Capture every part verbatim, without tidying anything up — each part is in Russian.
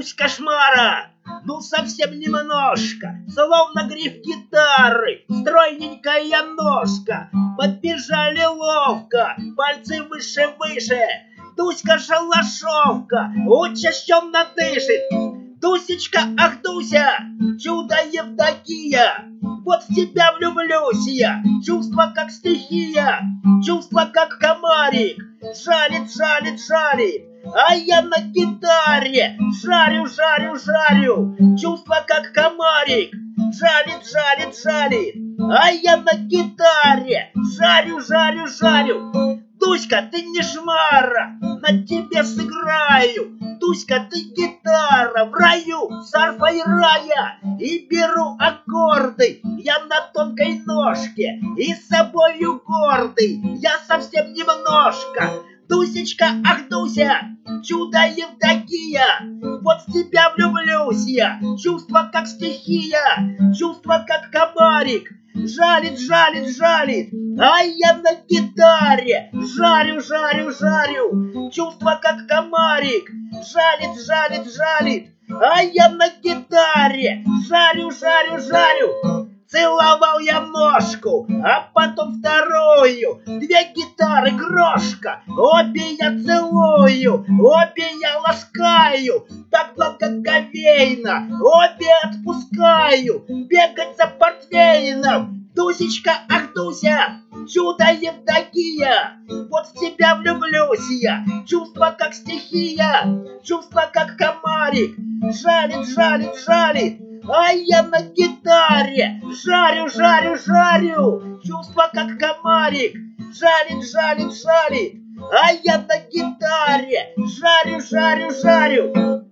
боюсь кошмара, ну совсем немножко, словно гриф гитары, стройненькая ножка. Подбежали ловко, пальцы выше-выше, Дуська-шалашовка учащенно дышит. Дусечка, ах, Дуся, чудо Евдокия, вот в тебя влюблюсь я. Чувство как стихия, чувство как комарик, жалит, жалит, жалит, а я на гитаре жарю, жарю, жарю. Чувство как комарик, жалит, жалит, жалит, а я на гитаре жарю, жарю, жарю. Дуська, ты не шмара, на тебе сыграю. Дуська, ты гитара в раю, с арфой рая. И беру аккорды я на тонкой ножке, и с собою гордый я совсем немножко. Дусечка, ах, Дуся, чудо Евдокия, вот в тебя влюблюсь я. Чувство как стихия, чувство как комарик, жалит, жалит, жалит, а я на гитаре жарю, жарю, жарю. Чувство как комарик, жалит, жалит, жалит, а я на гитаре жарю, жарю, жарю. Целовал я ножку, а потом вторую. Две гитары, крошка, обе я целую, обе я ласкаю. Так благоговейно, обе отпускаю. Бегать за портвейном. Дусечка, ах, Дуся, чудо Евдокия, вот в тебя влюблюсь я. Чувство как стихия, чувство как комарик, жалит, жалит, жалит, а я на гитаре жарю, жарю, жарю. Чувство как комарик, жалит, жалит, жалит, а я на гитаре жарю, жарю, жарю.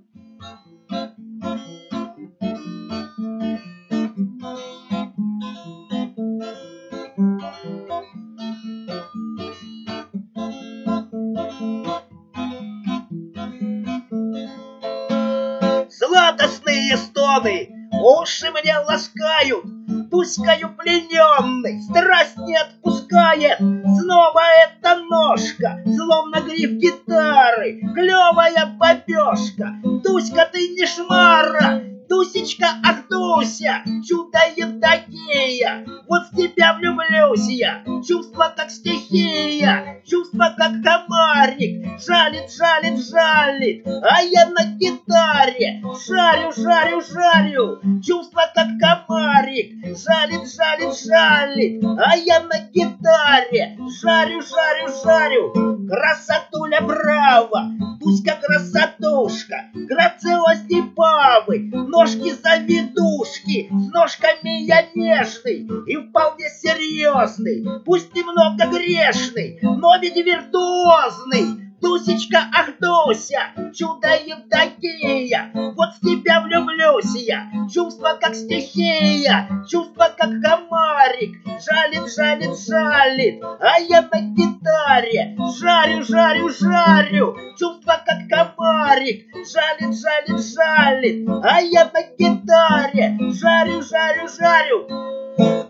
Сладостные стоны уши мне ласкают, Дуською плененный страсть не отпускает. Снова эта ножка, словно гриф гитары, клевая бабешка. Дуська, ты не шмара, Дусечка, ах, Дуся, чудо Евдокия, вот в тебя влюблюсь я. Чувство как стихия, чувство как комарик, жалит, жалит, жалит, а я на гитаре жарю, жарю, жарю. Чувство как комарик, жалит, жалит, жалит, а я на гитаре жарю, жарю, жарю. Красотуля браво, Дуська красотушка, грациозней павы, ножки заведушки, с ножками я нежный и вполне серьезный, пусть немного грешный, но ведь виртуозный. Дусечка, ах, Дуся, чудо Евдокия, вот в тебя влюблюсь я. Чувство как стихия, чувство как комарик, жалит, жалит, жалит, а я на гитаре жарю, жарю, жарю. Чувство как комарик, жалит, жалит, жалит, а я на гитаре жарю, жарю, жарю.